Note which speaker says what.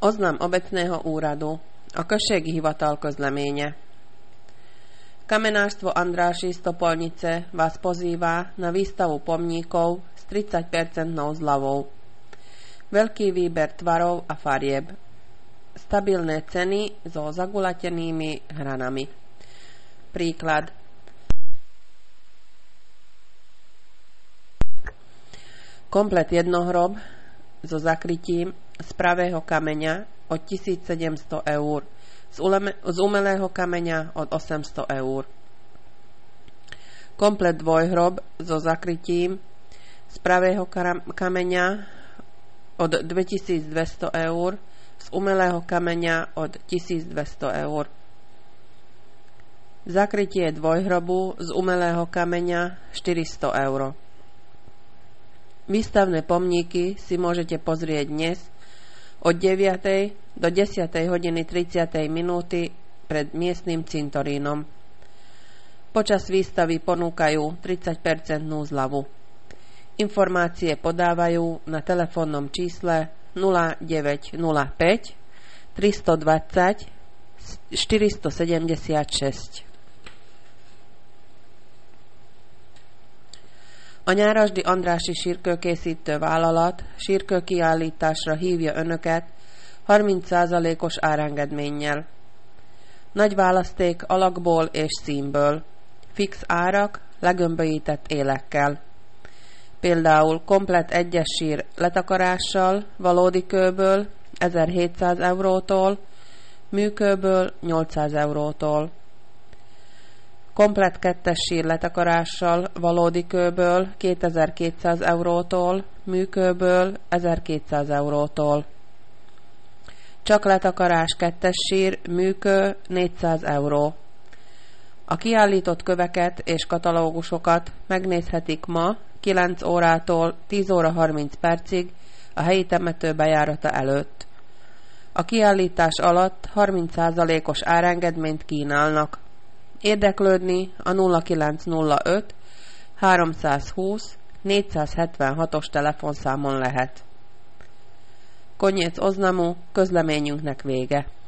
Speaker 1: Oznam obecného úradu. A községi hivatal közleménye. Kamenárstvo Andráši z Topolnice vás pozýva na výstavu pomníkov s 30% zľavou. Veľký výber tvarov a farieb. Stabilné ceny so zagulatenými hranami. Príklad. Komplet jednohrob so zakrytím z pravého kameňa od 1700 eur, z umelého kameňa od 800 eur. Komplet dvojhrob so zakrytím z pravého kameňa od 2200 eur, z umelého kameňa od 1200 eur. Zakrytie dvojhrobu z umelého kameňa 400 eur. Výstavné pomníky si môžete pozrieť dnes od 9. do 10. hodiny 30. minúty pred miestnym cintorínom. Počas výstavy ponúkajú 30% zľavu. Informácie podávajú na telefónnom čísle 0905 320 476. A Nyárasdi Andrássy sírkőkészítő vállalat sírkőkiállításra hívja Önöket 30%-os árengedménnyel. Nagy választék alakból és színből. Fix árak, legömbölyített élekkel. Például komplett egyes sír letakarással, valódi kőből 1700 eurótól, műkőből 800 eurótól. Komplett kettes sír letakarással, valódi kőből 2200 eurótól, műkőből 1200 eurótól. Csak letakarás kettes sír, műkő 400 euró. A kiállított köveket és katalógusokat megnézhetik ma 9 órától 10 óra 30 percig a helyi temető bejárata előtt. A kiállítás alatt 30%-os árengedményt kínálnak. Érdeklődni a 0905 320 476-os telefonszámon lehet. Koniec oznamu, közleményünknek vége.